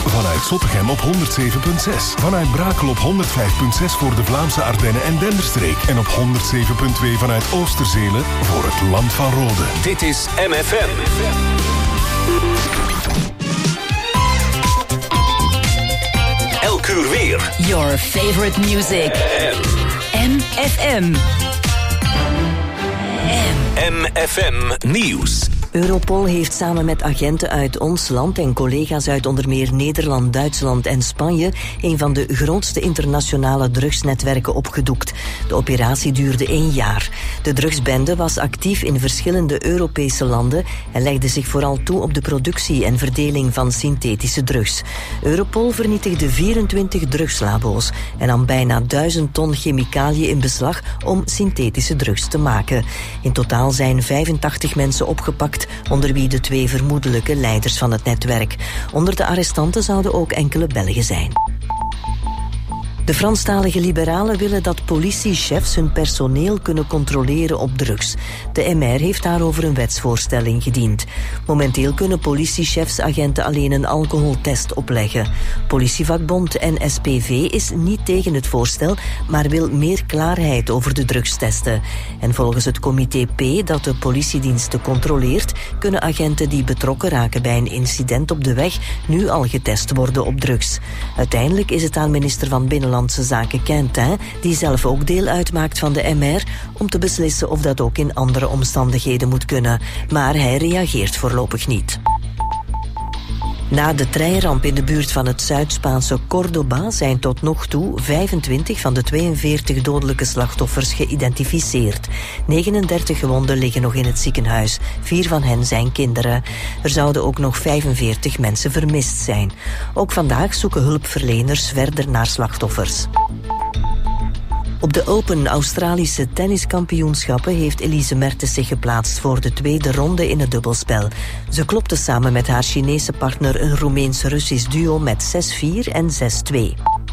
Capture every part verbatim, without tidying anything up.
Vanuit Zottegem op honderd zeven komma zes. Vanuit Brakel op honderd vijf komma zes voor de Vlaamse Ardennen en Denderstreek. En op honderd zeven komma twee vanuit Oosterzele voor het Land van Rode. Dit is M F M. Elk uur weer. Your favorite music. M F M. M F M Nieuws. Europol heeft samen met agenten uit ons land en collega's uit onder meer Nederland, Duitsland en Spanje een van de grootste internationale drugsnetwerken opgedoekt. De operatie duurde één jaar. De drugsbende was actief in verschillende Europese landen en legde zich vooral toe op de productie en verdeling van synthetische drugs. Europol vernietigde vierentwintig drugslabo's en nam bijna duizend ton chemicaliën in beslag om synthetische drugs te maken. In totaal zijn vijfentachtig mensen opgepakt, onder wie de twee vermoedelijke leiders van het netwerk. Onder de arrestanten zouden ook enkele Belgen zijn. De Franstalige liberalen willen dat politiechefs hun personeel kunnen controleren op drugs. De M R heeft daarover een wetsvoorstel ingediend. Momenteel kunnen politiechefs agenten alleen een alcoholtest opleggen. Politievakbond N S P V is niet tegen het voorstel, maar wil meer klaarheid over de drugstesten. En volgens het comité P dat de politiediensten controleert, kunnen agenten die betrokken raken bij een incident op de weg nu al getest worden op drugs. Uiteindelijk is het aan minister van Binnenlandse Zaken Quintin, die zelf ook deel uitmaakt van de M R, om te beslissen of dat ook in andere omstandigheden moet kunnen. Maar hij reageert voorlopig niet. Na de treinramp in de buurt van het Zuid-Spaanse Córdoba zijn tot nog toe vijfentwintig van de tweeënveertig dodelijke slachtoffers geïdentificeerd. negenendertig gewonden liggen nog in het ziekenhuis. Vier van hen zijn kinderen. Er zouden ook nog vijfenveertig mensen vermist zijn. Ook vandaag zoeken hulpverleners verder naar slachtoffers. Op de Open Australische tenniskampioenschappen heeft Elise Mertens zich geplaatst voor de tweede ronde in het dubbelspel. Ze klopte samen met haar Chinese partner een Roemeens-Russisch duo met zes vier en zes twee.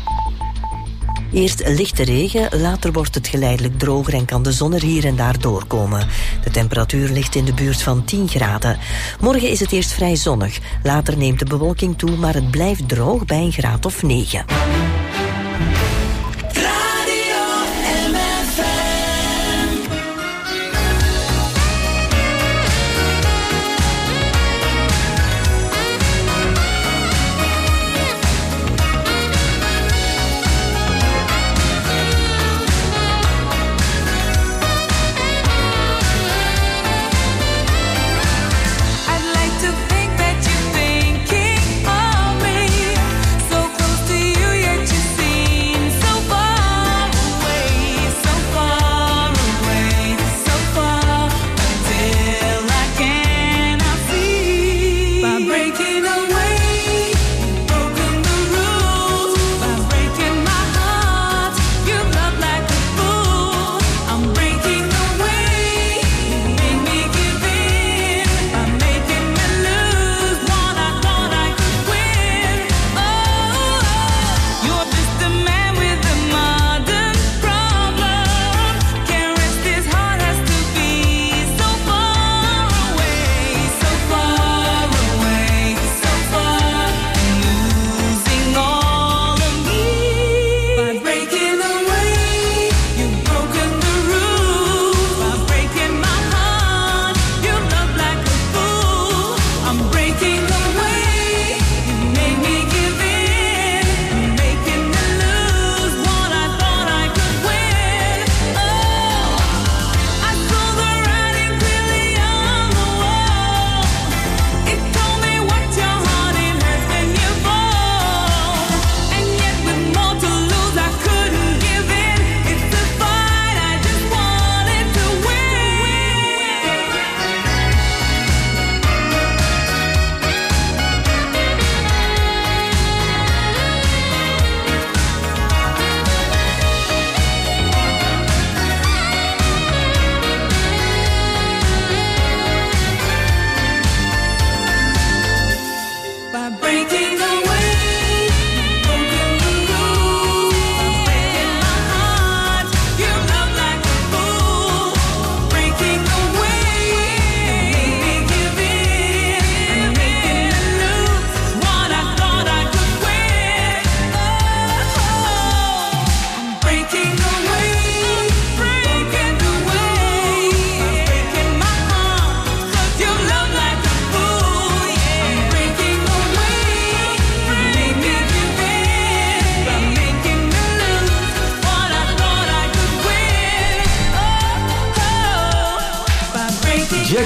Eerst lichte regen, later wordt het geleidelijk droger en kan de zon er hier en daar doorkomen. De temperatuur ligt in de buurt van tien graden. Morgen is het eerst vrij zonnig. Later neemt de bewolking toe, maar het blijft droog bij een graad of negen.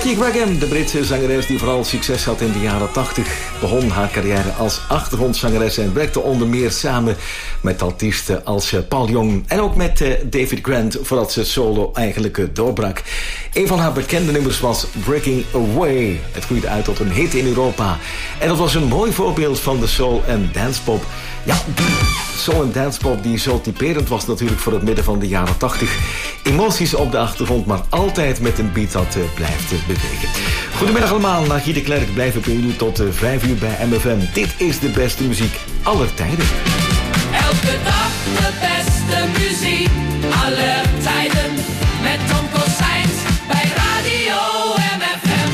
Becky Graham, de Britse zangeres die vooral succes had in de jaren tachtig, begon haar carrière als achtergrondzangeres en werkte onder meer samen met artiesten als Paul Young en ook met David Grant voordat ze solo eigenlijk doorbrak. Een van haar bekende nummers was Breaking Away. Het groeide uit tot een hit in Europa. En dat was een mooi voorbeeld van de soul- en dancepop. Ja, die soul- en dancepop die zo typerend was natuurlijk voor het midden van de jaren tachtig. Emoties op de achtergrond, maar altijd met een beat dat uh, blijft uh, bewegen. Goedemiddag allemaal, Nagie de Klerk blijven bij jullie tot uh, vijf uur bij M F M. Dit is de beste muziek aller tijden. Elke dag de beste muziek aller tijden. Met Tom Kossijns bij Radio M F M.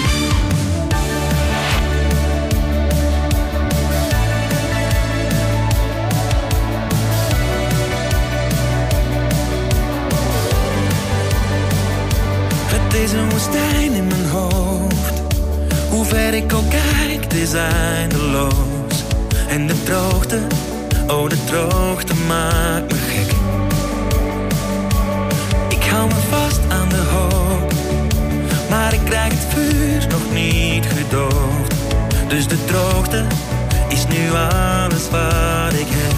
Het is een woestijn in mijn hoofd. Hoe ver ik ook kijk, het is eindeloos. En de droogte, oh de droogte maakt me gek. Ik hou me vast aan de hoop, maar ik krijg het vuur nog niet gedoofd. Dus de droogte is nu alles wat ik heb.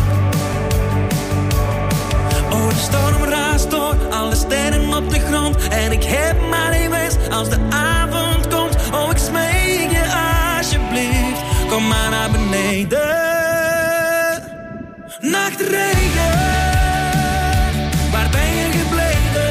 Oh, de storm raast door, alle sterren op de grond. En ik heb maar één wens als de avond komt. Oh, ik smeek je alsjeblieft, kom maar naar beneden. Nachtregen, waar ben je gebleven?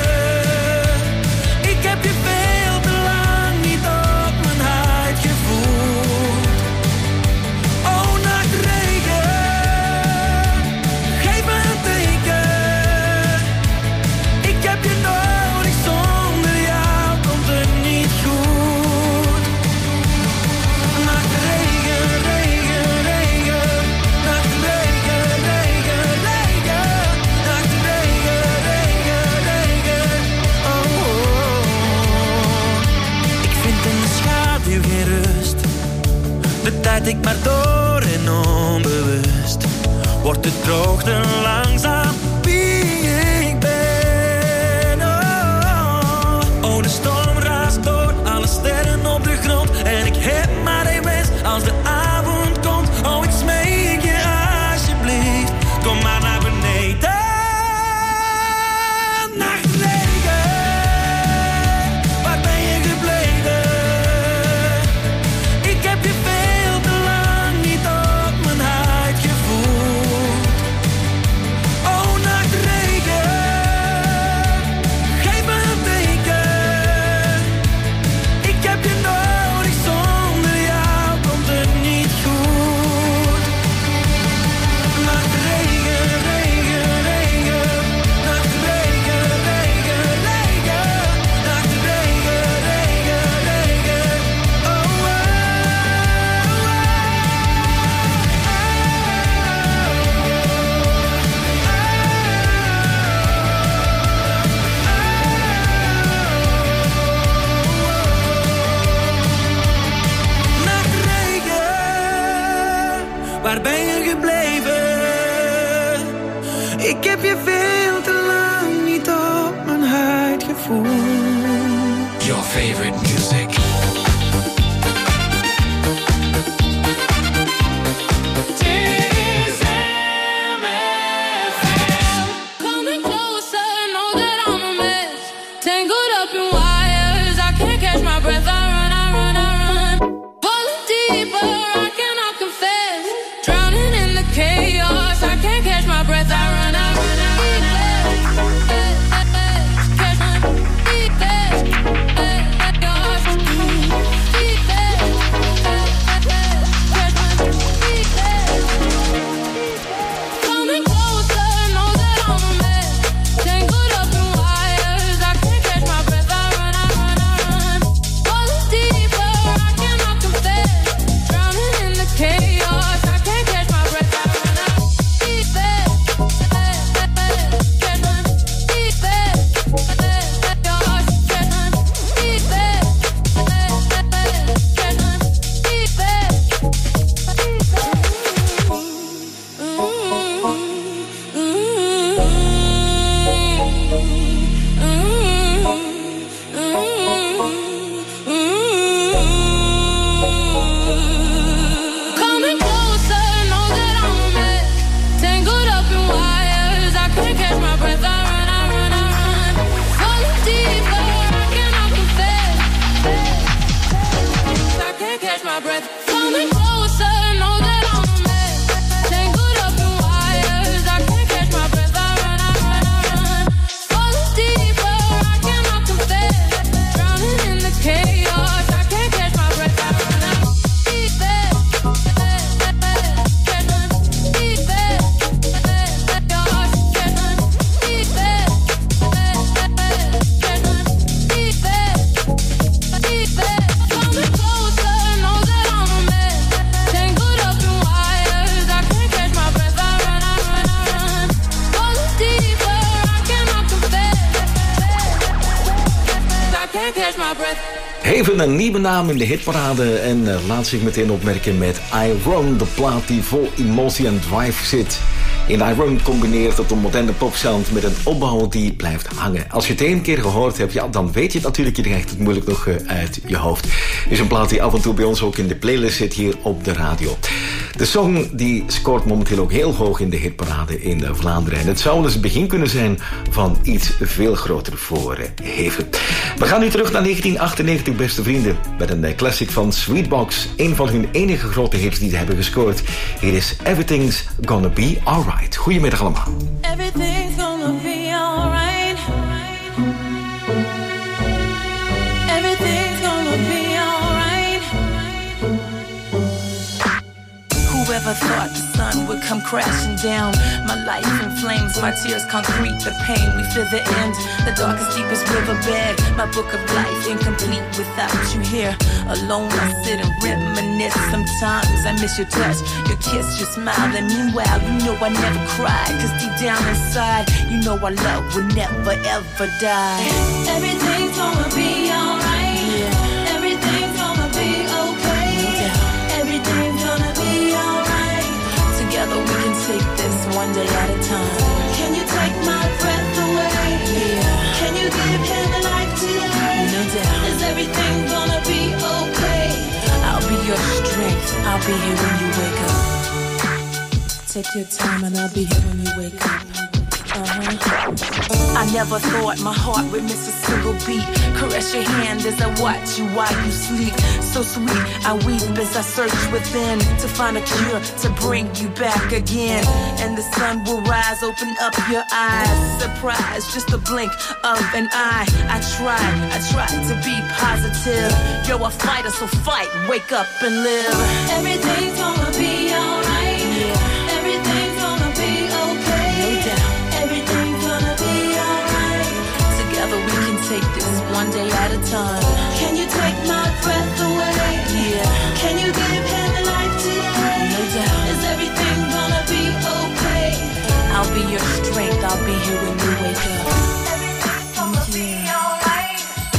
Ik heb je veel te lang niet op mijn huid gevoeld. Oh, nachtregen, geef me een teken. Ik heb je nodig, zonder jou komt het niet goed. Nachtregen, regen, regen, nachtregen, regen, regen, nachtregen, regen, regen. Oh, oh. Ik vind in de schaduw geen rust. De tijd ik maar door en onbewust wordt de droogte langzaam wie ik ben. Oh, oh, de storm raast door, alle sterren op de grond. En ik heb maar één wens als de avond komt. Oh, ik smeek je alsjeblieft, kom maar naar beneden. Nachtregen, waar ben je gebleven? Ik heb je veel te lang niet op mijn huid gevoeld. Oh, nachtregen, geef me een teken. Ik heb je nodig, zonder jou komt het niet goed. Nachtregen, regen, regen, nachtregen, regen, regen, nachtregen, regen, regen. Oh, oh, oh. Nachtregen, waar ben je gebleven? Ik heb je veel te lang niet op mijn huid gevoeld. Your favorite music. Coming closer, know that I'm a mess. Tangled up in wires, I can't catch my breath. I run, I run, I run. Falling deeper, I cannot confess. Drowning in the chaos, I can't catch my breath. I run, I run, I run. Catch my breath. catch my breath. Even een nieuwe naam in de hitparade en uh, laat zich meteen opmerken met I Run, de plaat die vol emotie en drive zit. In I Run combineert het een moderne popsound met een opbouw die blijft hangen. Als je het één keer gehoord hebt, ja, dan weet je het natuurlijk, je krijgt het moeilijk nog uh, uit je hoofd. Is een plaat die af en toe bij ons ook in de playlist zit hier op de radio. De song die scoort momenteel ook heel hoog in de hitparade in uh, Vlaanderen. En het zou dus het begin kunnen zijn van iets veel groter voor uh, Heven. We gaan nu terug naar negentien achtennegentig, beste vrienden, met een uh, classic van Sweetbox. Een van hun enige grote hits die ze hebben gescoord. Hier is Everything's Gonna Be Alright. Goedemiddag allemaal. Everything's gonna be alright. Everything's gonna be alright. Whoever thought the sun would come crashing down? My life in flames, my tears concrete, the pain, we feel the end. The darkest, deepest riverbed, my book of life incomplete without you here. Alone I sit and reminisce. Sometimes I miss your touch, your kiss, your smile. And meanwhile, you know I never cried, cause deep down inside, you know our love will never ever die. Everything's gonna be alright. Yeah. Everything's gonna be okay. Yeah. Everything's gonna be alright. Together we can take this one day at a time. Can you take my breath away? Yeah. Can you give him a life today? No doubt. Is everything gonna be okay? I'll be your strength. I'll be here when you wake up. Take your time and I'll be here when you wake up. Uh-huh. I never thought my heart would miss a single beat. Caress your hand as I watch you while you sleep. So sweet, I weep as I search within to find a cure to bring you back again. And the sun will rise, open up your eyes. Surprise, just a blink of an eye. I tried, I tried to be positive. You're a fighter, so fight, wake up and live. Everything's gonna be alright. Yeah. Everything's gonna be okay. No doubt. Everything's gonna be alright. Together we can take this one day at a time. Can you take my breath away? Yeah. Can you give him a life today? No doubt. Is everything gonna be okay? I'll be your strength. I'll be here when you wake up. Everything's gonna be alright.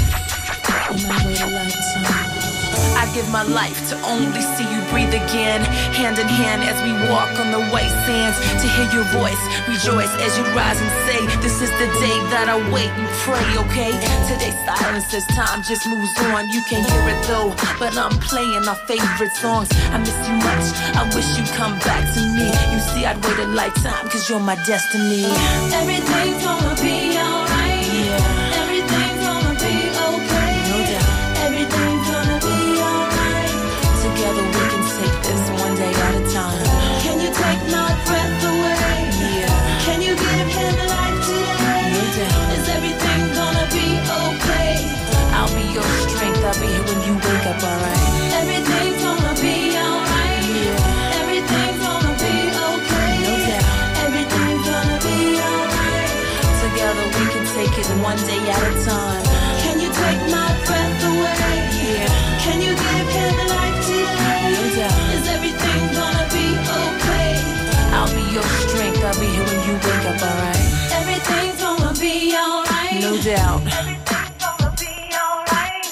In my way to lifetime. I give my life to only see you breathe again. Hand in hand as we walk on the white sands. To hear your voice, rejoice as you rise and say, this is the day that I wait and pray, okay? Today's silence as time just moves on. You can't hear it though, but I'm playing our favorite songs. I miss you much, I wish you'd come back to me. You see, I'd wait a lifetime, cause you're my destiny. Everything's gonna be alright. Yeah. Everything's gonna be okay. No doubt. Everything's gonna be alright. Together we can take this one day at a time. Can you take my breath away? Yeah. Can you give him a life today? No doubt. Is everything gonna be okay? I'll be your strength. I'll be here when you wake up, alright? Everything's gonna be alright. Yeah. Everything's gonna be okay. No doubt. Everything's gonna be alright. Together we can take it one day at a time. Can you take my breath away? Yeah. Can you give him a life today? No doubt. Is everything gonna be okay? I'll be your strength. I'll be here when you wake up, alright? Everything's gonna be alright. No doubt. Everything's gonna be alright.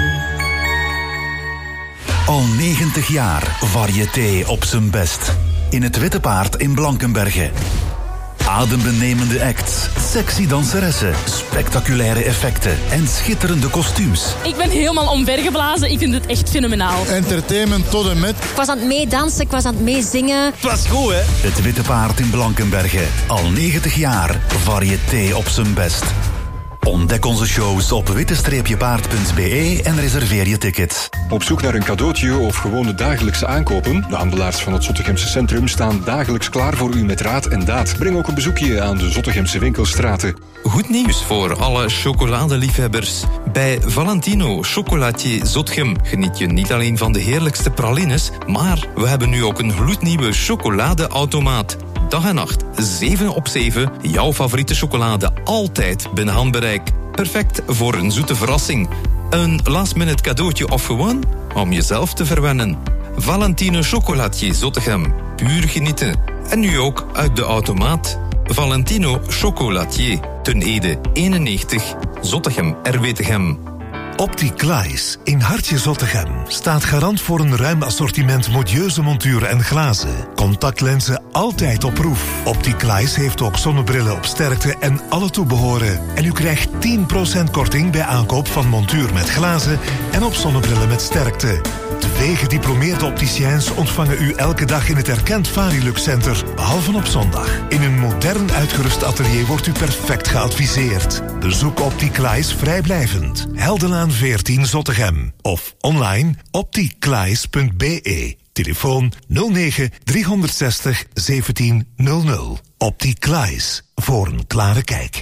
Al negentig jaar variété op zijn best. In het Witte Paard in Blankenberge. Adembenemende acts, sexy danseressen, spectaculaire effecten en schitterende kostuums. Ik ben helemaal omvergeblazen. Ik vind het echt fenomenaal. Entertainment tot en met. Ik was aan het meedansen, ik was aan het meezingen. Het was goed, hè? Het Witte Paard in Blankenberge. Al negentig jaar variété op zijn best. Ontdek onze shows op witte paard punt b e en reserveer je ticket. Op zoek naar een cadeautje of gewone dagelijkse aankopen? De handelaars van het Zottegemse centrum staan dagelijks klaar voor u met raad en daad. Breng ook een bezoekje aan de Zottegemse winkelstraten. Goed nieuws voor alle chocoladeliefhebbers. Bij Valentino Chocolatier Zotgem geniet je niet alleen van de heerlijkste pralines, maar we hebben nu ook een gloednieuwe chocoladeautomaat. Dag en nacht, zeven op zeven, jouw favoriete chocolade altijd binnen handbereik. Perfect voor een zoete verrassing. Een last-minute cadeautje of gewoon om jezelf te verwennen. Valentino Chocolatier Zottegem, puur genieten. En nu ook uit de automaat. Valentino Chocolatier, Ten Ede eenennegentig, Zottegem, R W Tegem. Opticlies in Hartje Zottegem staat garant voor een ruim assortiment modieuze monturen en glazen. Contactlenzen altijd op proef. Opticlies heeft ook zonnebrillen op sterkte en alle toebehoren. En u krijgt tien procent korting bij aankoop van montuur met glazen en op zonnebrillen met sterkte. Twee gediplomeerde opticiens ontvangen u elke dag in het erkend Varilux Center, behalve op zondag. In een modern uitgerust atelier wordt u perfect geadviseerd. Bezoek Opticlies vrijblijvend. Heldenlaan veertien Zottegem. Of online opticlies punt b e. Telefoon nul negen driehonderdzestig zeventien nul nul. Opticlies. Voor een klare kijk.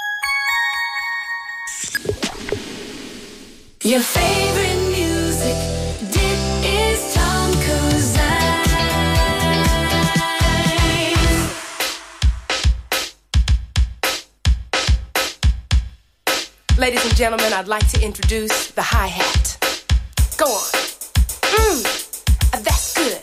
Your favorite music. Dit is Tom Kozijn. Ladies and gentlemen, I'd like to introduce the hi-hat. Go on. Mmm, that's good.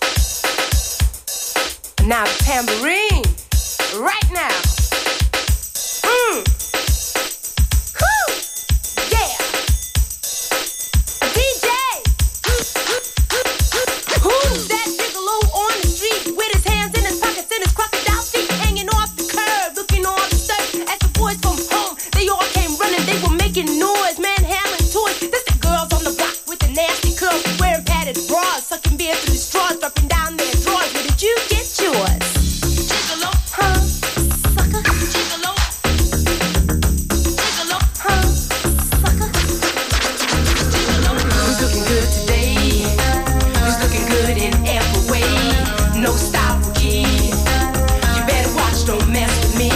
And now the tambourine. Right now. Mmm. Whoo! Yeah. D J. Who's that gigolo on the street with his hands in his pockets and his crocodile feet hanging off the curb, looking all disturbed as the boys from home, they all came running, they were making noise, manhandling toys. That's the girls on the block with the nasty curls, wearing padded bras, sucking beer through straws, dropping down their drawers. Where did you get yours? Gigolo, huh? Sucker, gigolo. Gigolo, huh? Sucker. Gigolo. Who's looking good today? Who's looking good in every way? No style rookie. You better watch, don't mess with me.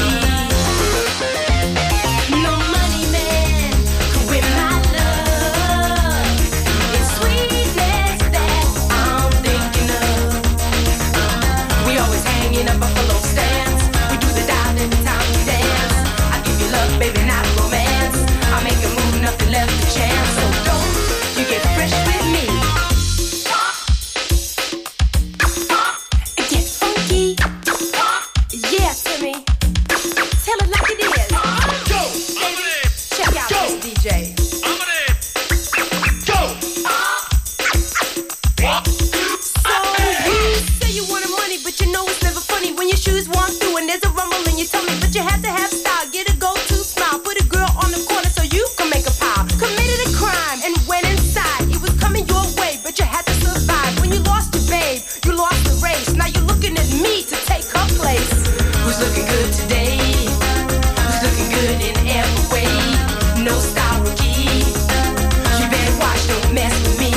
No money man could win my love. It's sweetness that I'm thinking of. We always hanging up buffalo stands. We do the dial every time we dance. I give you love, baby, not romance. I make a move, nothing left to chance. So don't you get fresh with me. Get funky. Yeah, Timmy. Tell it like it is. Go. Check out this D J. Go. So you say you wanted money, but you know it's never funny when your shoes walk through and there's a rumble in your tummy. But you have to have style, get a go-to smile, put a girl on the corner so you can make a pile. Committed a crime and went inside. It was coming your way, but you had to survive. When you lost your babe, you lost the race. Now you're looking at me to take her place. Who's looking good today? Who's looking good in every way? No style rookie. You better watch, don't mess with me.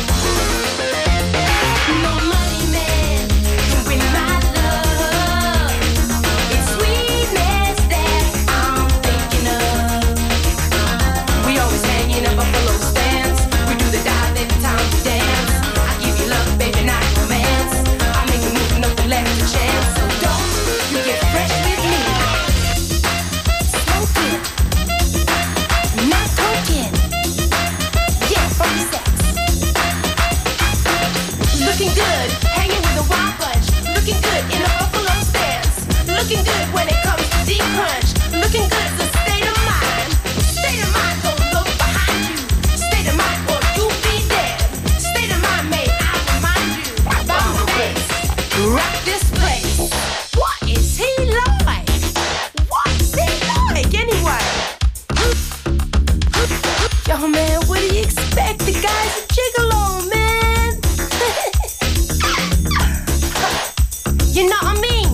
No money man can win my love. It's sweetness that I'm thinking of. We always hanging up buffalo stands. We do the dive every time we dance. I give you love, baby, not romance. I make a move, nothing left to chance. So don't you get fresh with me. Smoking, not coking. Yeah, funky sex. Looking good, hanging with a wild bunch. Looking good in a buffalo stance. Looking good when it comes to deep crunch. Looking good is a state of mind. State of mind, don't look behind you. State of mind, or you'll be dead. State of mind, may I remind you. Bomb face, rock this place. What is he like? What's he like anyway? Yo, man, what do you expect? The guy's a gigolo, man. You know what I mean?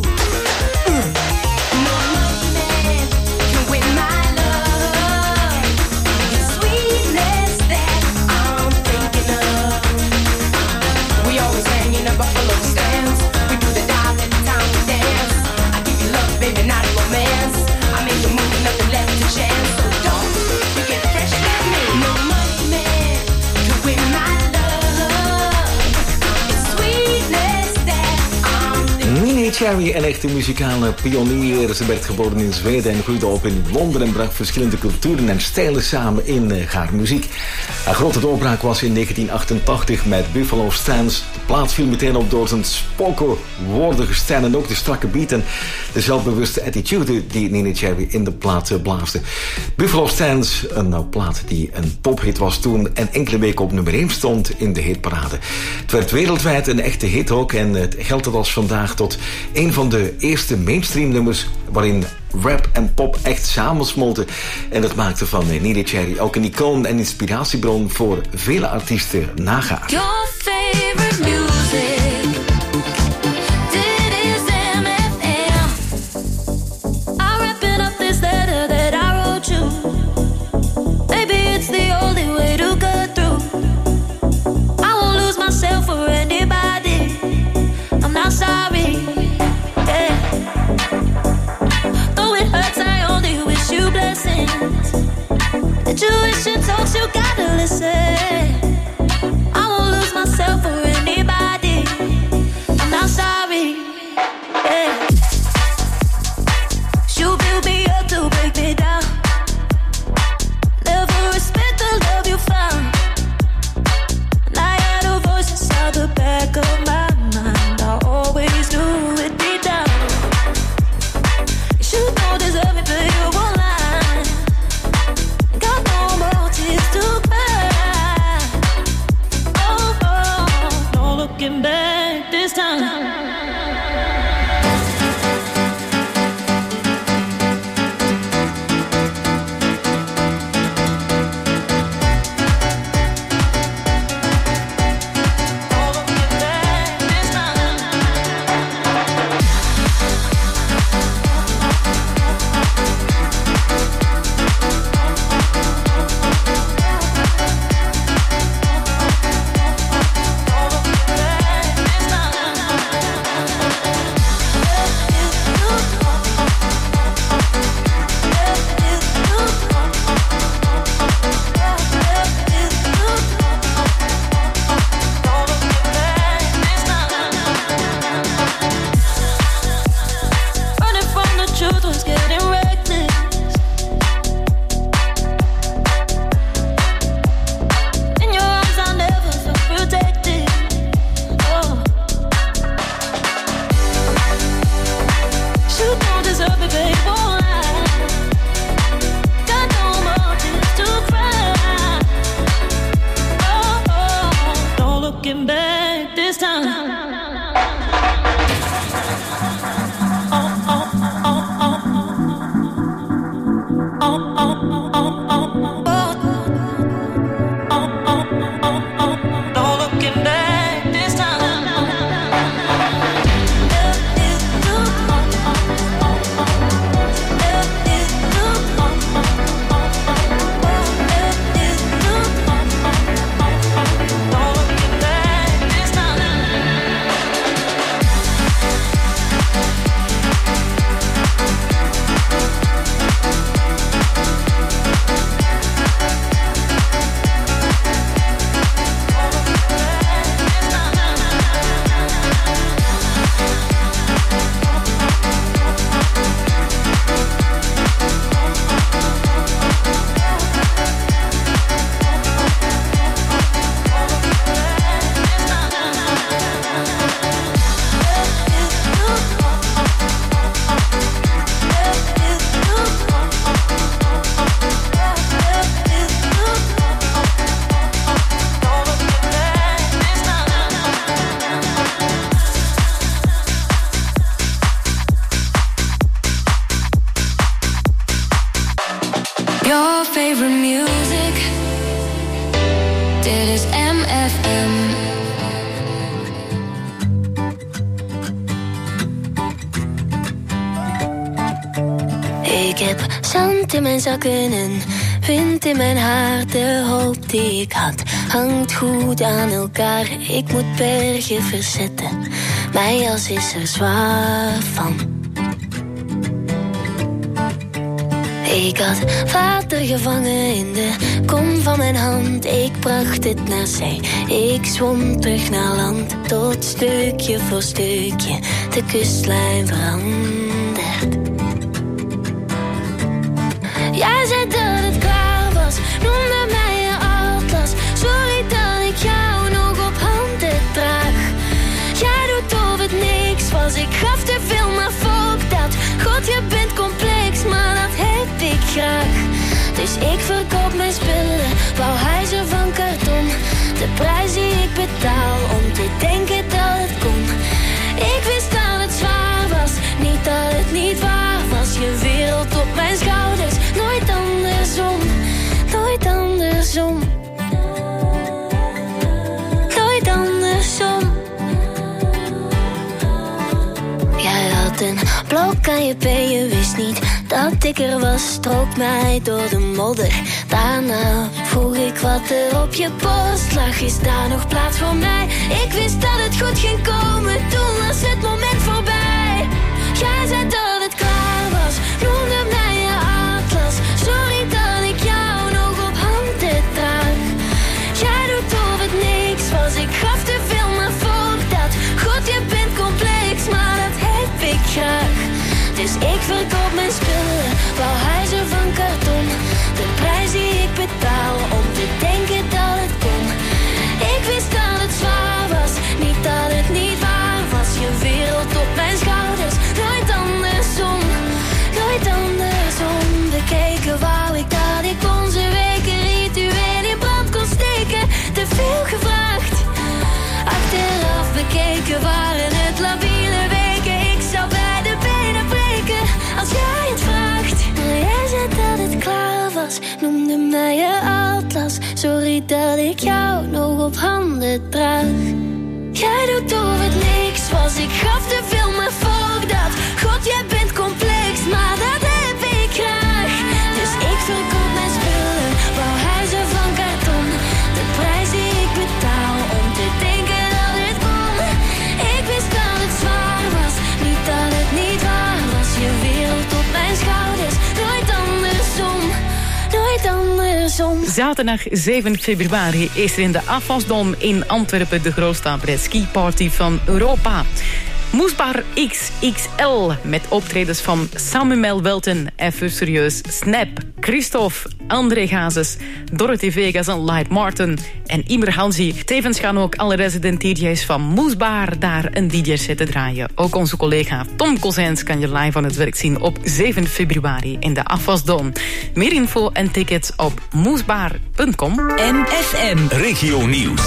No money man can win my love. It's sweetness that I'm thinking of. We always hanging up buffalo stands. We do the dive every time we dance. I give you love, baby, not romance. I make a move, nothing left to chance. So don't you get fresh with me. No money man can win my love. It's sweetness that I'm thinking Mini Cherry, een echte muzikale pionier. Ze werd geboren in Zweden en groeide op in Londen en bracht verschillende culturen en stijlen samen in uh, haar muziek. Haar grote doorbraak was in negentien achtentachtig met Buffalo Stance. De plaat viel meteen op door zijn spokenwoordige stem en ook de strakke beat en de zelfbewuste attitude die Neneh Cherry in de plaat uh, blaasde. Buffalo Stance, een uh, plaat die een pophit was toen en enkele weken op nummer één stond in de hitparade. Het werd wereldwijd een echte hit ook en het geldt het als vandaag tot een van de eerste mainstream nummers waarin rap en pop echt samensmolten. En dat maakte van Neneh Cherry ook een icoon en inspiratiebron voor vele artiesten na haar. Your favorite music. Dit is M F M. I'm wrapping up this letter that I wrote you. Maybe it's the only way to get through. I won't lose myself for anybody. I'm not sorry. Yeah. Though it hurts, I only wish you blessings. The tuition talks, you gotta listen. I won't lose myself for anybody. I'm not sorry. Yeah. You build me up to break me down. Never respect the love you found. And I had a voice inside the back of my mind. I always knew it deep down. You don't deserve it, but you won't lie. Got no more tears to cry. Oh, oh, no looking back this time. Your favorite music. Dit is M F M. Ik heb zand in mijn zakken en wind in mijn haar. De hoop die ik had hangt goed aan elkaar. Ik moet bergen verzetten, mijn jas is er zwaar van. Ik had water gevangen in de kom van mijn hand. Ik bracht het naar zee, ik zwom terug naar land. Tot stukje voor stukje de kustlijn verandert. Jij zei dat het klaar was, noemde mij je atlas. Sorry dat ik jou nog op handen draag. Jij doet of het niks was, ik gaf te veel, maar fuck dat. God, je bent complex, maar dat heb ik graag. Dus ik verkoop mijn spullen, bouw huizen van karton. De prijs die ik betaal om te denken dat het kon. Ik wist dat het zwaar was, niet dat het niet waar was. Je wereld op mijn schouders, nooit andersom, nooit andersom. Nooit andersom. Jij had een blok aan je been, je wist niet dat ik er was. Strook mij door de modder. Daarna vroeg ik wat er op je borst lag. Is daar nog plaats voor mij? Ik wist dat het goed ging komen, toen was het moment voorbij. Jij zei dat het klaar was, noemde mij je atlas. Sorry dat ik jou nog op handen draag. Jij doet of het niks was, ik gaf te veel, maar fuck dat. God, je bent complex, maar dat heb ik graag. Dus ik verkoop mijn spullen, bouw huizen van karton. De prijs die ik betaal om te denken dat het kon. Ik wist dat het zwaar was, niet dat het niet waar was. Je wereld op mijn schouders, nooit andersom, nooit andersom. Bekeken wou ik dat ik onze weken ritueel in brand kon steken. Te veel gevraagd, achteraf bekeken waren het labiele weken. Ik zou bij de benen breken als jij het vraagt. Maar jij zei dat het klaar was, noemde mij je atlas. Sorry dat ik jou nog op handen draag. Jij doet of het niks was, ik gaf te veel, maar fuck dat. God, jij bent complex, maar dat heb ik graag. Dus ik verkoop mijn spullen, bouw huizen van karton. De prijs die ik betaal om te denken dat het kon. Ik wist dat het zwaar was, niet dat het niet waar was. Je wereld op mijn schouders, nooit andersom, nooit andersom. Zaterdag zeven februari is er in de Afasdom in Antwerpen de grootste après-ski party van Europa. Moesbaar X X L met optredens van Samuel Welten, Even Serieus, Snap, Christophe, André Gazes, Dorothy Vegas en Light Martin en Imer Hansi. Tevens gaan ook alle resident D J's van Moesbaar daar een D J-set te draaien. Ook onze collega Tom Kozijns kan je live aan het werk zien op zeven februari in de Afasdom. Meer info en tickets op moesbaar punt com. M F M Regio Nieuws.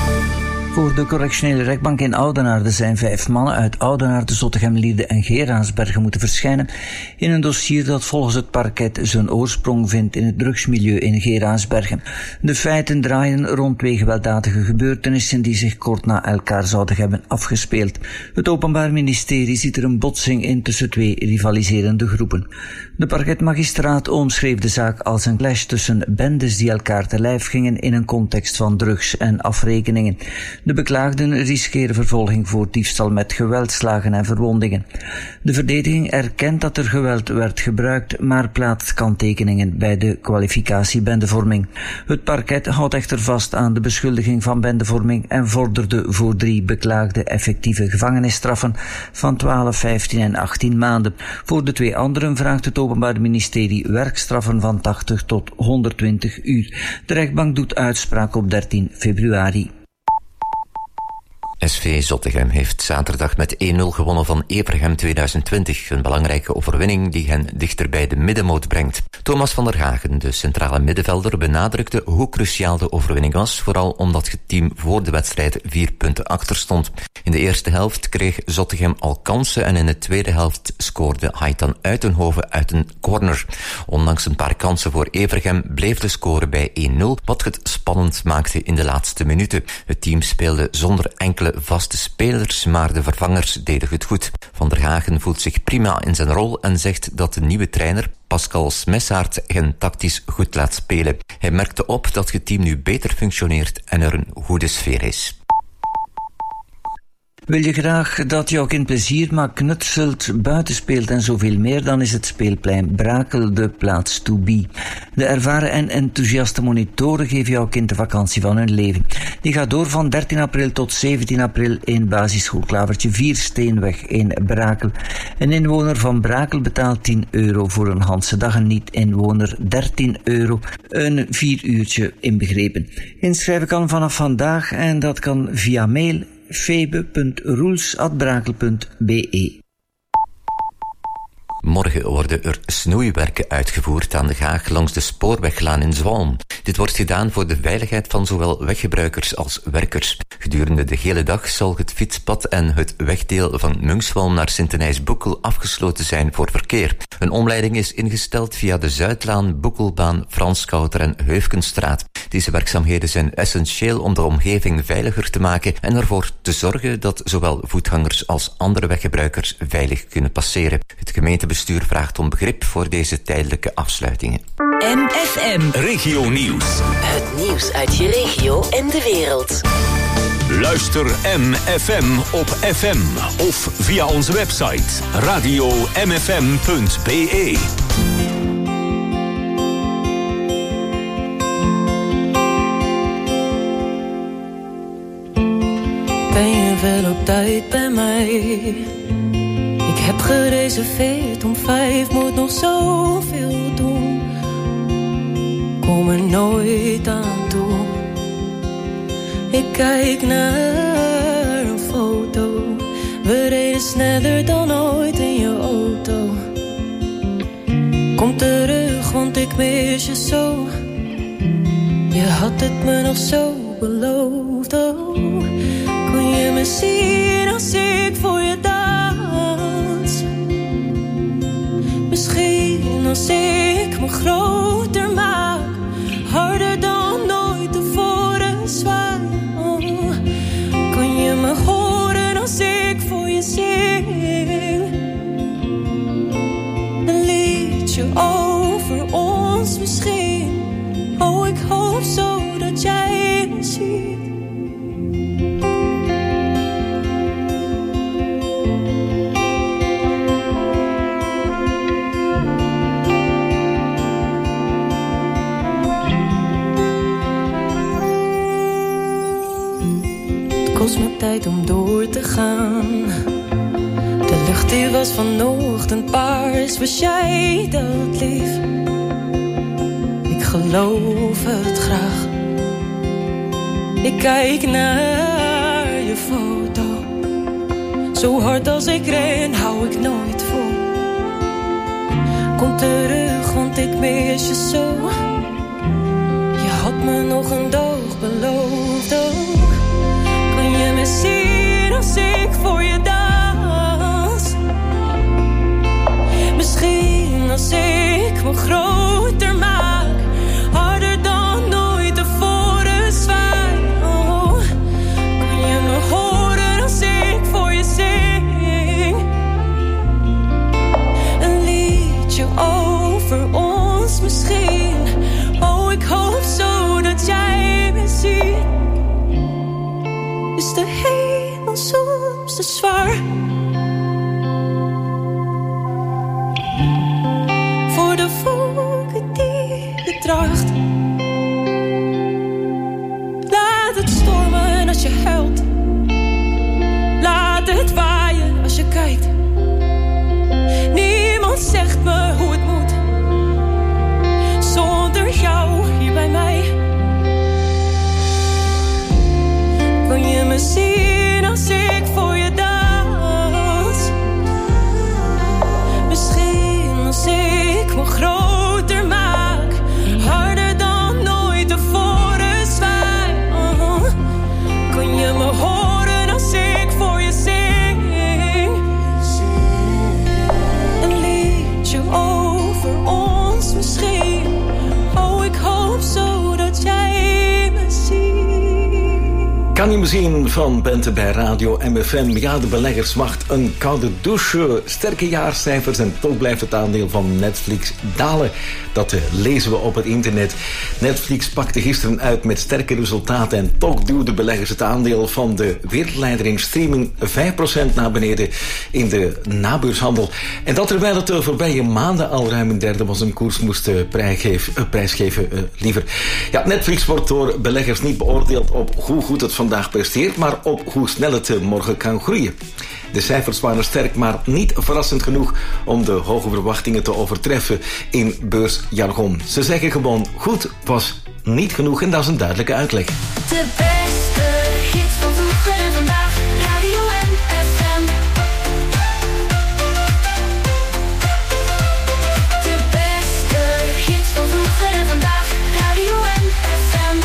Voor de correctionele rechtbank in Oudenaarde zijn vijf mannen uit Oudenaarde, Zottegem, Lierde en Geraardsbergen moeten verschijnen in een dossier dat volgens het parket zijn oorsprong vindt in het drugsmilieu in Geraardsbergen. De feiten draaien rond twee gewelddadige gebeurtenissen die zich kort na elkaar zouden hebben afgespeeld. Het Openbaar Ministerie ziet er een botsing in tussen twee rivaliserende groepen. De parketmagistraat omschreef de zaak als een clash tussen bendes die elkaar te lijf gingen in een context van drugs en afrekeningen. De beklaagden riskeren vervolging voor diefstal met geweldslagen en verwondingen. De verdediging erkent dat er geweld werd gebruikt, maar plaatst kanttekeningen bij de kwalificatie bendevorming. Het parket houdt echter vast aan de beschuldiging van bendevorming en vorderde voor drie beklaagden effectieve gevangenisstraffen van twaalf, vijftien en achttien maanden. Voor de twee anderen vraagt het Openbaar Ministerie werkstraffen van tachtig tot honderdtwintig uur. De rechtbank doet uitspraak op dertien februari. S V Zottegem heeft zaterdag met één nul gewonnen van Evergem tweeduizend twintig. Een belangrijke overwinning die hen dichter bij de middenmoot brengt. Thomas van der Hagen, de centrale middenvelder, benadrukte hoe cruciaal de overwinning was, vooral omdat het team voor de wedstrijd vier punten achter stond. In de eerste helft kreeg Zottegem al kansen en in de tweede helft scoorde Haitan Uitenhoven uit een corner. Ondanks een paar kansen voor Evergem bleef de score bij één nul, wat het spannend maakte in de laatste minuten. Het team speelde zonder enkele vaste spelers, maar de vervangers deden het goed. Van der Hagen voelt zich prima in zijn rol en zegt dat de nieuwe trainer Pascal Smessaert hen tactisch goed laat spelen. Hij merkte op dat het team nu beter functioneert en er een goede sfeer is. Wil je graag dat jouw kind plezier maakt, knutselt, buiten speelt en zoveel meer, dan is het speelplein Brakel de plaats to be. De ervaren en enthousiaste monitoren geven jouw kind de vakantie van hun leven. Die gaat door van dertien april tot zeventien april in basisschool Klavertje vier Steenweg in Brakel. Een inwoner van Brakel betaalt tien euro voor een handse dag, een niet-inwoner dertien euro, een vier uurtje inbegrepen. Inschrijven kan vanaf vandaag en dat kan via mail febe punt roels apenstaartje brakel punt be. Morgen worden er snoeiwerken uitgevoerd aan de Gaag langs de spoorweglaan in Zwalm. Dit wordt gedaan voor de veiligheid van zowel weggebruikers als werkers. Gedurende de hele dag zal het fietspad en het wegdeel van Munkswalm naar Sint-Denijs-Boekel afgesloten zijn voor verkeer. Een omleiding is ingesteld via de Zuidlaan, Boekelbaan, Franskouter en Heufkenstraat. Deze werkzaamheden zijn essentieel om de omgeving veiliger te maken en ervoor te zorgen dat zowel voetgangers als andere weggebruikers veilig kunnen passeren. Het gemeentebestuur vraagt om begrip voor deze tijdelijke afsluitingen. M F M. Regio Nieuws. Het nieuws uit je regio en de wereld. Luister M F M op F M of via onze website radio m f m punt b e. Ben je wel op tijd bij mij? Ik heb gereserveerd om vijf, moet nog zoveel doen. Kom er nooit aan toe. Ik kijk naar een foto. We reden sneller dan ooit in je auto. Kom terug, want ik mis je zo. Je had het me nog zo beloofd, oh. Kun je me zien als ik voor je dans? Misschien als ik me groter maak, harder dan ooit tevoren zwaai. Oh. Kun je me horen als ik voor je zing? Een liedje over ons misschien. Oh, ik hoop zo dat jij me ziet. Het kost me tijd om door te gaan. De lucht die was vanochtend paars. Was jij dat lief? Ik geloof het graag. Ik kijk naar je foto. Zo hard als ik ren, hou ik nooit vol. Kom terug, want ik mis je zo. Je had me nog een dag beloofd ook. Kun je me zien als ik voor je dans? Misschien als ik me groter maak, harder dan ooit tevoren zwaai. Oh, kun je me horen als ik voor je zing? Een liedje over ons misschien. Oh, ik hoop zo dat jij me ziet. Is de hemel soms te zwaar? Voor de voet Kan je me zien van Bente bij Radio M F M? Ja, de beleggersmacht een koude douche. Sterke jaarcijfers en toch blijft het aandeel van Netflix dalen. Dat uh, lezen we op het internet. Netflix pakte gisteren uit met sterke resultaten en toch duwde beleggers het aandeel van de wereldleider in streaming vijf procent naar beneden in de nabeurshandel. En dat terwijl het de voorbije maanden al ruim een derde van zijn koers moest uh, prijsgeven. Uh, prijsgeven uh, liever. Ja, Netflix wordt door beleggers niet beoordeeld op hoe goed het vandaag presteert, maar op hoe snel het morgen kan groeien. De cijfers waren sterk, maar niet verrassend genoeg om de hoge verwachtingen te overtreffen in beursjargon. Ze zeggen gewoon, goed was niet genoeg en dat is een duidelijke uitleg. De beste hits van vroeger en vandaag, Radio M F M. De beste hits van vroeger en vandaag, Radio M F M.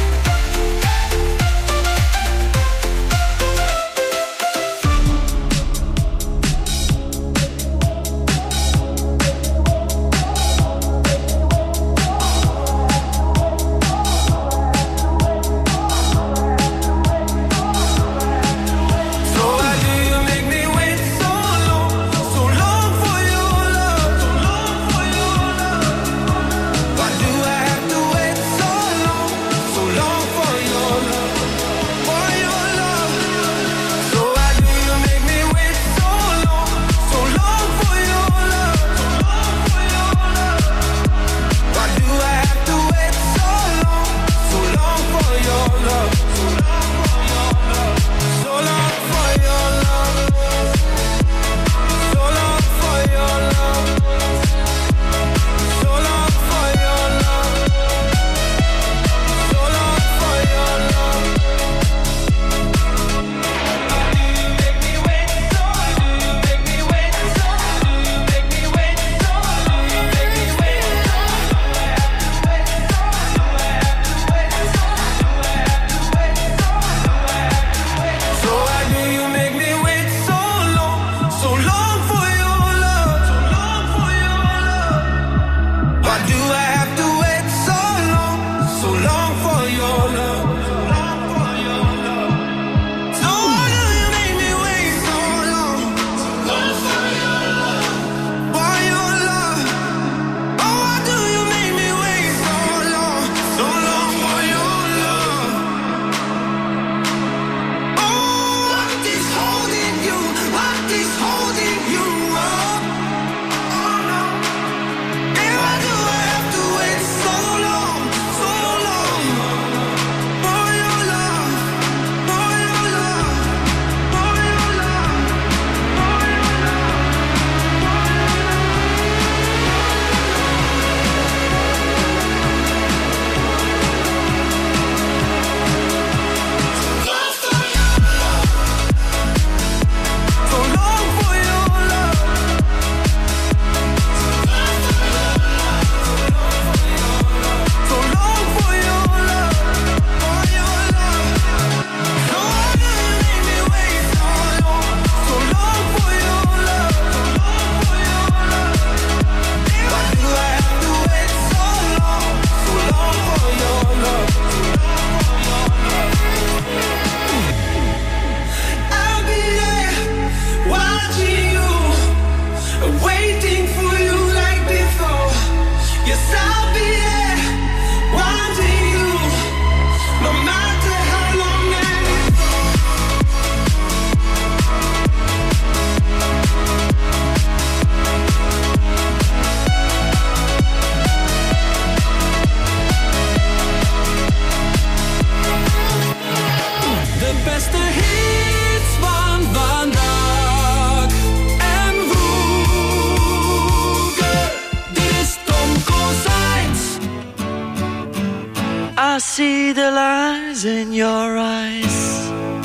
see the lies in your eyes,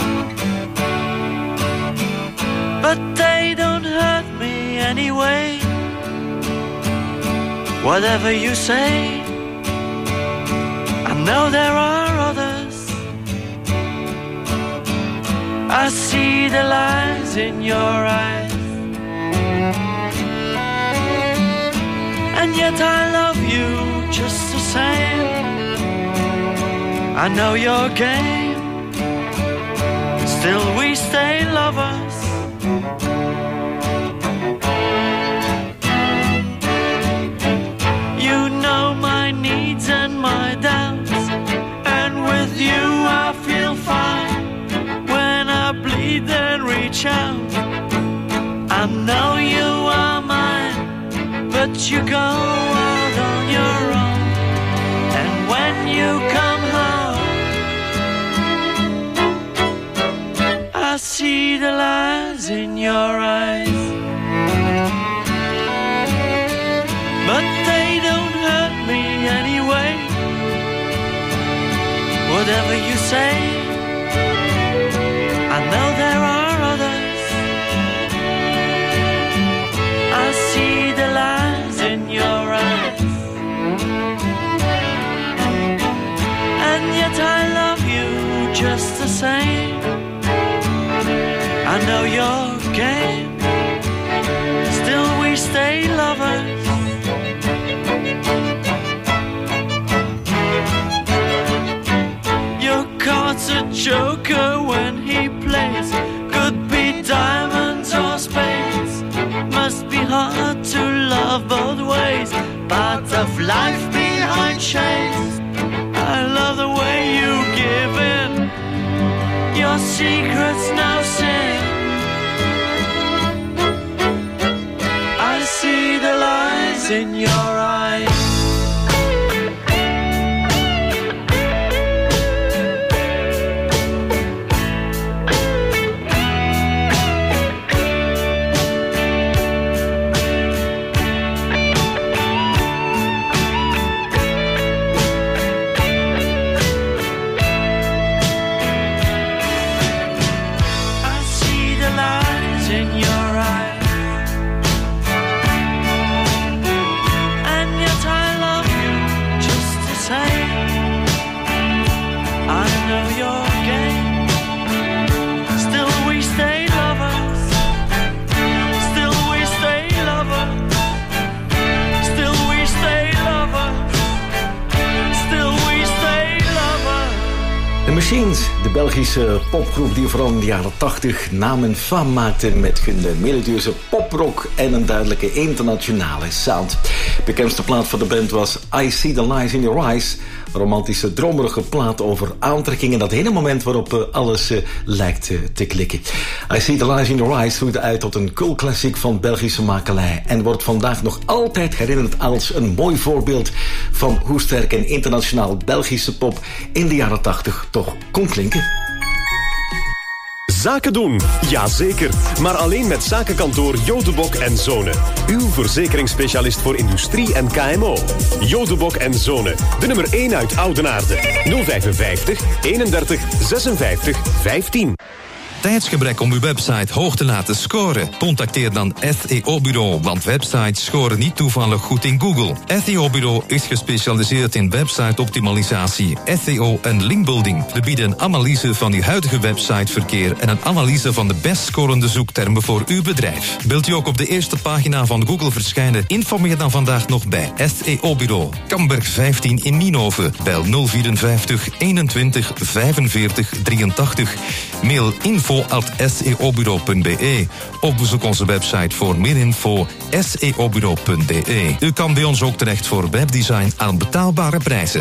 but they don't hurt me anyway. Whatever you say, I know there are others. I see the lies in your eyes, and yet I love you just the same. I know your game, still we stay lovers. You know my needs and my doubts, and with you I feel fine. When I bleed then reach out, I know you are mine, but you go out on your own. And when you come home, I see the lies in your eyes, but they don't hurt me anyway. Whatever you say, I know there are others. I see the lies in your eyes, and yet I love you just the same. I know your game, still we stay lovers. Your card's a joker when he plays, could be diamonds or spades. Must be hard to love both ways, part of life behind shades. I love the way you give in, your secret's no sin. I see the lies in your eyes. Machines, de Belgische popgroep die vooral in de jaren tachtig naam en faam maakte met hun melodieuze poprock en een duidelijke internationale sound. De bekendste plaat van de band was I See the Lies in Your Eyes, een romantische, dromerige plaat over aantrekking en dat hele moment waarop alles uh, lijkt uh, te klikken. I See the Lies in Your Eyes groeide uit tot een cult classic van Belgische makelij en wordt vandaag nog altijd herinnerd als een mooi voorbeeld van hoe sterk en internationaal Belgische pop in de jaren tachtig toch kon klinken. Zaken doen, jazeker. Maar alleen met zakenkantoor Jodebok en Zonen. Uw verzekeringsspecialist voor industrie en K M O. Jodebok en Zonen, de nummer één uit Oudenaarde. nul vijfenvijftig, eenendertig, zesenvijftig, vijftien. Tijdsgebrek om uw website hoog te laten scoren? Contacteer dan S E O-bureau, want websites scoren niet toevallig goed in Google. S E O-bureau is gespecialiseerd in website-optimalisatie, S E O en linkbuilding. We bieden een analyse van uw huidige websiteverkeer en een analyse van de best scorende zoektermen voor uw bedrijf. Wilt u ook op de eerste pagina van Google verschijnen? Informeer dan vandaag nog bij S E O-bureau. Kamberg vijftien in Nienhoven. Bel nul vierenvijftig, eenentwintig, vijfenveertig, drieëntachtig. Mail info at s e o bureau punt b e of bezoek onze website voor meer info s e o bureau punt b e. U kan bij ons ook terecht voor webdesign aan betaalbare prijzen.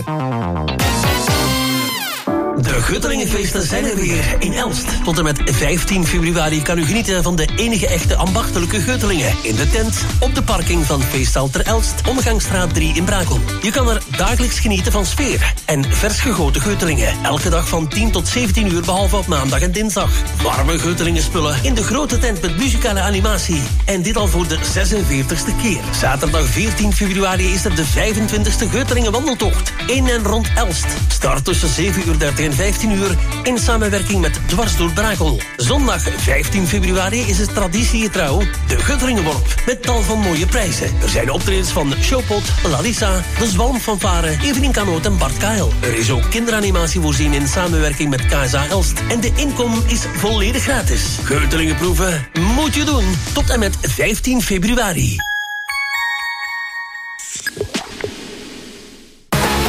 De Guttelingenfeesten zijn er weer in Elst. Tot en met vijftien februari kan u genieten van de enige echte ambachtelijke Guttelingen. In de tent, op de parking van Feesthal ter Elst, Omgangsstraat drie in Brakel. Je kan er dagelijks genieten van sfeer en vers gegoten Guttelingen. Elke dag van tien tot zeventien uur, behalve op maandag en dinsdag. Warme Guttelingen spullen in de grote tent met muzikale animatie. En dit al voor de zesenveertigste keer. Zaterdag veertien februari is er de vijfentwintigste Guttelingen wandeltocht. In en rond Elst. Start tussen zeven uur dertig en vijftien uur in samenwerking met Dwars door Brakel. Zondag vijftien februari is het traditiegetrouw de Guttelingenworp met tal van mooie prijzen. Er zijn optredens van Showpot, Lalissa, de Zwalmfanfare, Evelien Kanoot en Bart Kael. Er is ook kinderanimatie voorzien in samenwerking met K S A Elst en de inkom is volledig gratis. Guttelingenproeven moet je doen tot en met vijftien februari.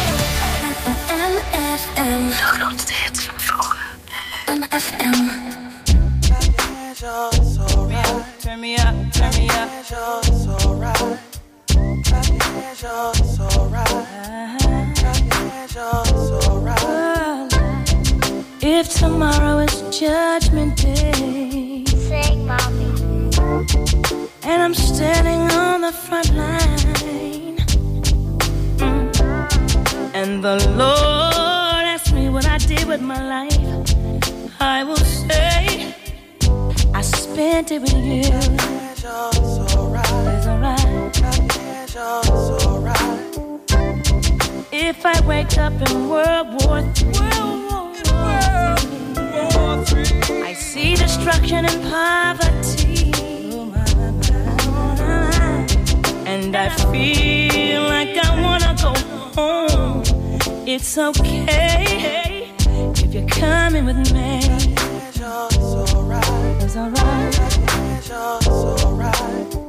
De grootste hits van vroeger. N F M. turn me up. It's alright. Clap your hands, y'all, it's alright. Clap your hands, y'all, it's alright. If tomorrow is Judgment Day, Say, mommy. and I'm standing on the front line, mm. and the Lord asks me what I did with my life, I will say I spent it with you. It's alright. It's alright. Clap your hands, y'all, it's alright. If I wake up in World War Three, I see destruction and poverty, and I feel like I wanna go home. It's okay if you're coming with me. It's alright. It's alright. It's alright.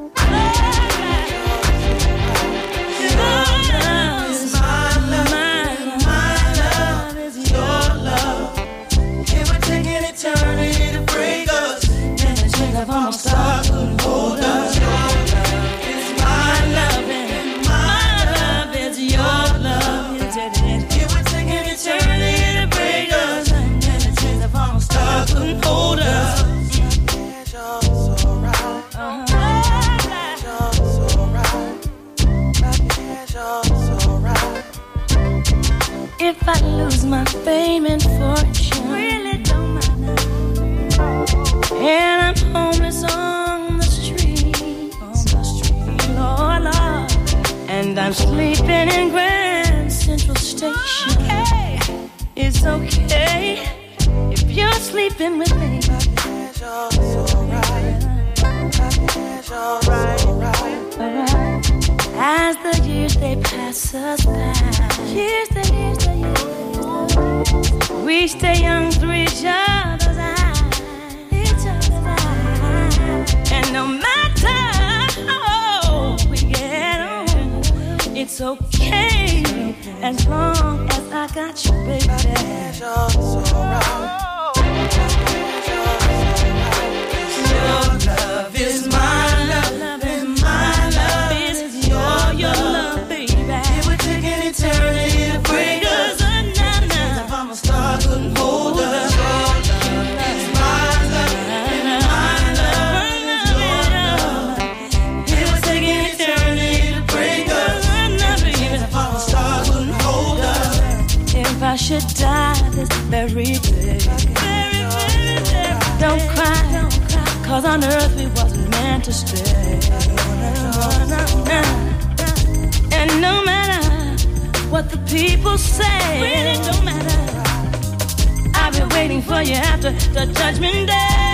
Eternity to break us, and the chains of our star couldn't hold us. Your love is my love, and my love is your love. It would take an eternity to break us, and the chains of our star couldn't hold us. It's alright. It's alright. Clap your hands, y'all, it's alright. If I lose my fame and fortune, really don't matter, and I'm homeless on the street, on the street, Lord, Lord, and I'm sleeping in Grand Central Station. Okay. It's okay if you're sleeping with me. Clap your hands, y'all, it's alright. Clap your hands, y'all, it's alright. Alright. As the years they pass us by, years, the years, the years, we stay young through each other's eyes, each other's eyes. And no matter how old we get on, it's okay as long as I got you, baby. Clap your hands, y'all, it's alright. Your love is my love, and my love is your, your love, baby. It would take an eternity to break us, and if I'm a star couldn't hold us. Your love is my love, and my love is your love. It would take an eternity to break us, and if I'm a star couldn't hold us. If I should die this very day, don't cry, don't cry, 'cause on earth we wasn't meant to stay. And no matter what the people say, really don't matter, I've been waiting for you after the judgment day.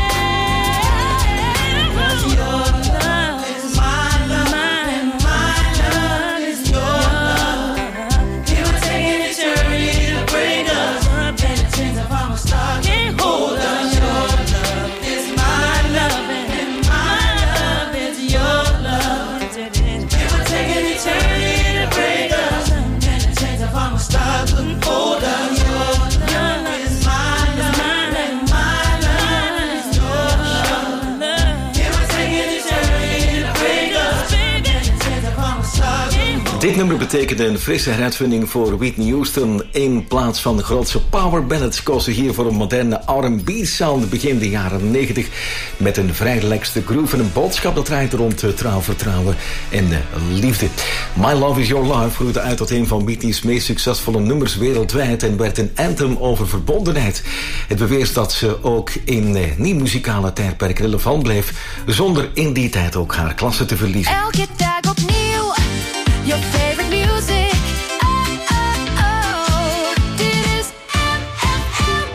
Your love is my love, and my love is your love. It would take an eternity to break us, and the chains of our star can't hold us. Your love is my love, and my love is your love. It would take an eternity to break us, and the chains of our star couldn't hold us. Your love is my love, and my love is your love. It would take an eternity to break us, and the chains of our star couldn't hold us. Dit nummer betekende een frisse heruitvinding voor Whitney Houston. In plaats van de grootste power ballads koos ze hier voor een moderne R en B sound begin de jaren negentig. Met een vrij relaxte groove en een boodschap dat draait rond uh, trouw, vertrouwen en uh, liefde. My Love Is Your Love groeide uit tot een van Whitney's meest succesvolle nummers wereldwijd en werd een anthem over verbondenheid. Het beweert dat ze ook in uh, nieuw muzikale tijdperk relevant bleef, zonder in die tijd ook haar klasse te verliezen. Elke dag opnieuw, your favorite music. Oh, oh, oh. Dit is M F M.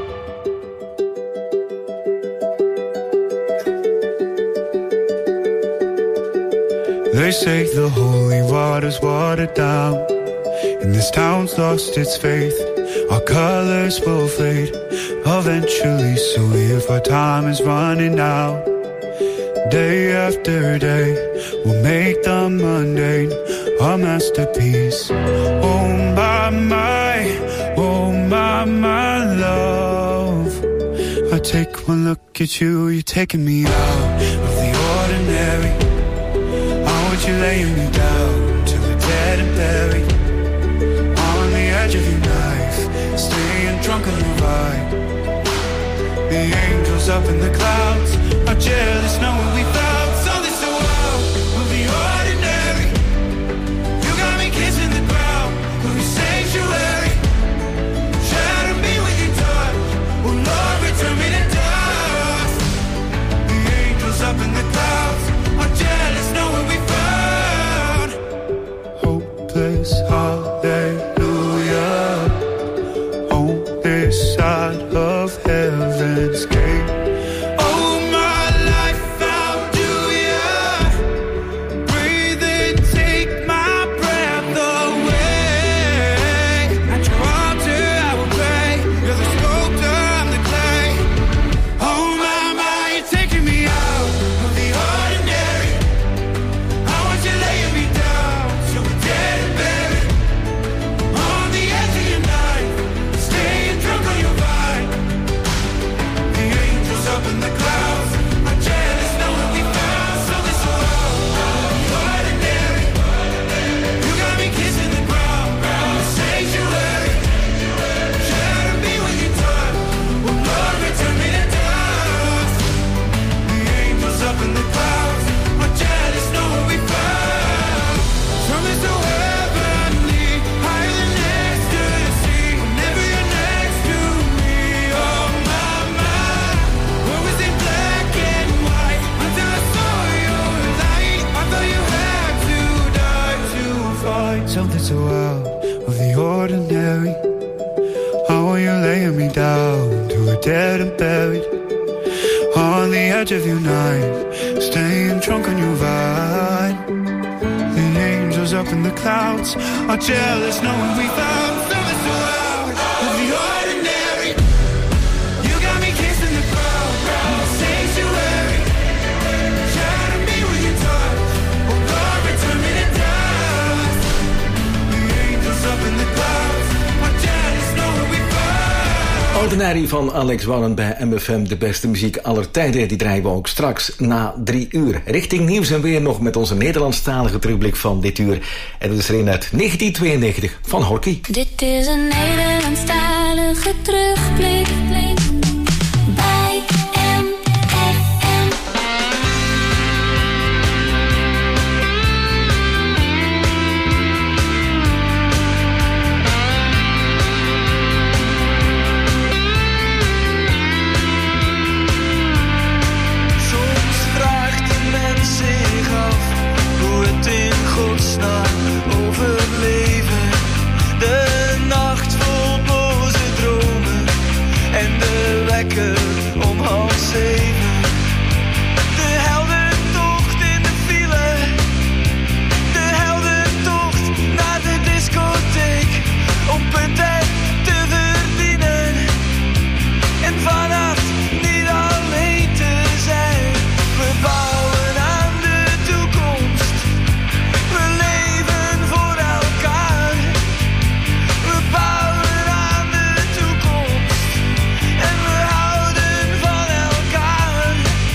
They say the holy water's watered down, and this town's lost its faith. Our colors will fade eventually, so if our time is running out, day after day, we'll make the mundane a masterpiece. Oh my, my, oh my, my love. I take one look at you, you're taking me out of the ordinary. you laying me down till we're dead and buried on the edge of your knife, staying drunk on your vibe. The angels up in the clouds are jealous knowing we found something so wild. We'll be ordinary. You got me kissing the ground. We'll be sanctuary. Shadow me with your touch. Oh Lord, return me to dust. The angels up in the clouds are jealous knowing we found hopeless hallelujah on this side of heaven's gate. Oh, my life found you, yeah. Breathe in, take my breath away. At your altar I will pray. You're the sculptor, I'm the clay. Oh my, my, you're taking me out of the ordinary. I want you laying me down till we're dead and buried on the edge of your knife, staying drunk on your vine. The angels up in the clouds are jealous knowing we found something so ordinary. You got me kissing the ground, ground sanctuary. Shadow me when you touch. Oh Lord, return me to dust. The angels up in the clouds are jealous knowing we found something so heavenly, higher than ecstasy. Whenever you're next to me, oh my, my. What was in black and white until I saw your light? I thought you had to die to find something so out of the ordinary. How are you laying me down to a dead and buried on the edge of your knife, staying drunk on your vine. The angels up in the clouds are jealous knowing we found something so out of the ordinary. You got me kissing the ground, ground sanctuary. Shadow me with your touch. Oh Lord, return me to dust. The angels up in the clouds are jealous knowing we found. Ordinary van Alex Warren bij M F M, de beste muziek aller tijden. Die draaien we ook straks na drie uur. Richting nieuws en weer nog met onze Nederlandstalige terugblik van dit uur. En dat is er een uit negentien tweeënnegentig van Horky. Dit is een Nederlandstalige terugblik bij M F M. Soms vraagt de mens zich af hoe het in godsnaam overleven. De nacht vol boze dromen en de wekker om half zeven. De heldentocht in de file, de heldentocht naar de discotheek. Om punten te verdienen en vannacht niet alleen te zijn. We bouwen aan de toekomst, we leven voor elkaar. We bouwen aan de toekomst en we houden van elkaar.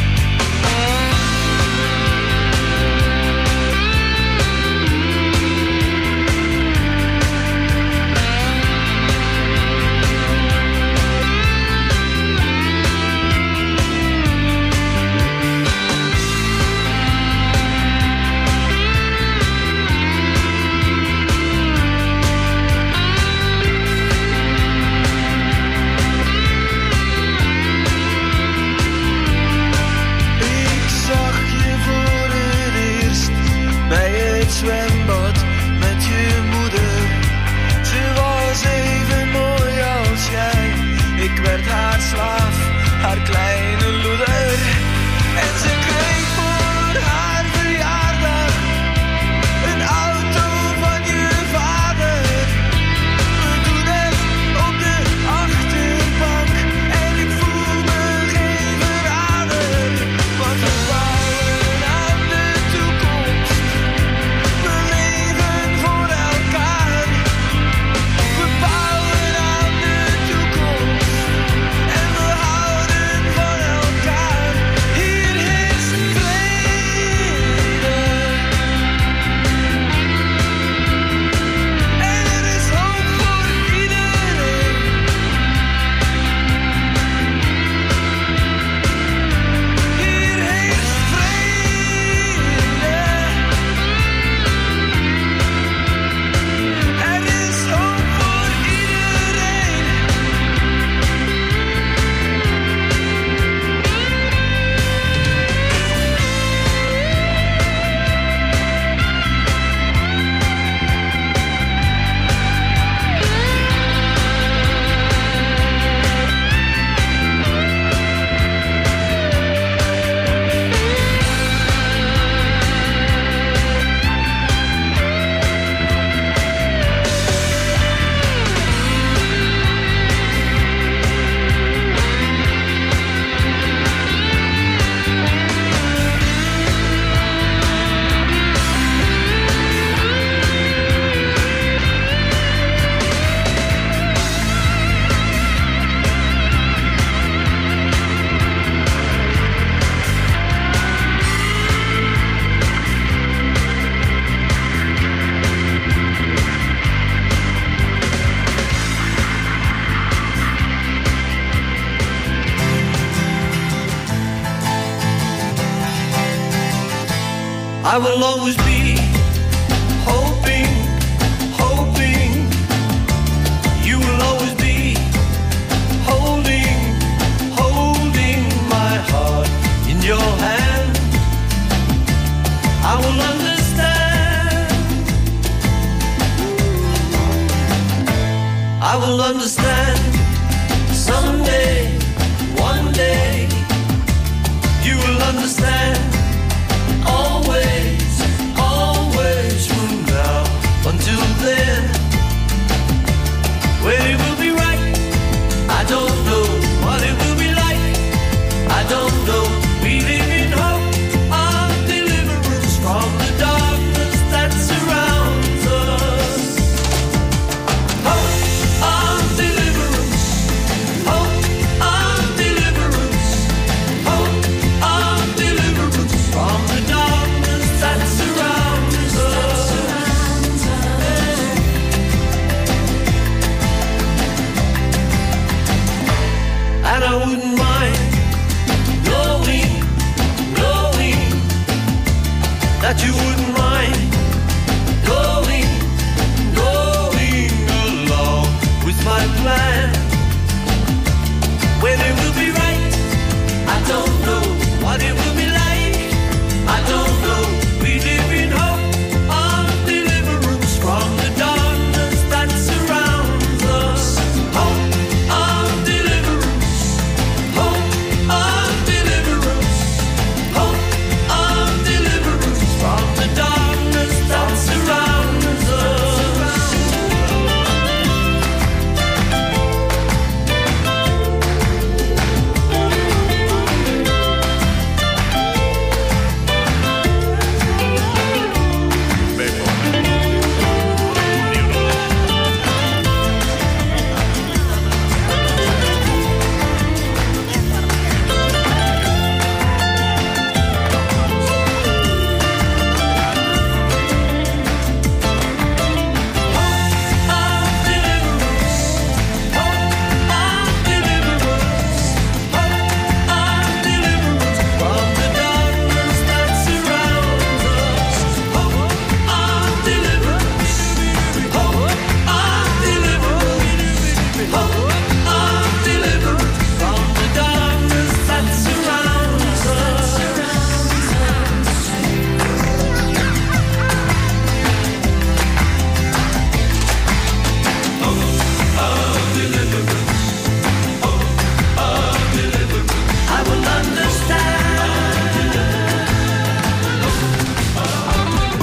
Ik zag je voor het eerst bij het zwembad met je moeder. Ze was even mooi als jij. Ik werd haar slaaf, haar kleine loeder. En ze kreeg voor haar verjaardag een auto van je vader. We doen het op de achterbank en ik voel me geen verrader. Want we bouwen aan de toekomst, we leven voor elkaar. We bouwen aan de toekomst en we houden van I will always be hoping, hoping. You will always be holding, holding my heart in your hand. I will understand. I will understand someday, one day. You will understand. Always, always from now until then. When it will be right, I don't know. What it will be like, I don't know. We live in hope of deliverance from the darkness that surrounds us. Hope of deliverance, hope of deliverance, hope of deliverance from the darkness that surrounds us. And I wouldn't mind knowing, knowing that you wouldn't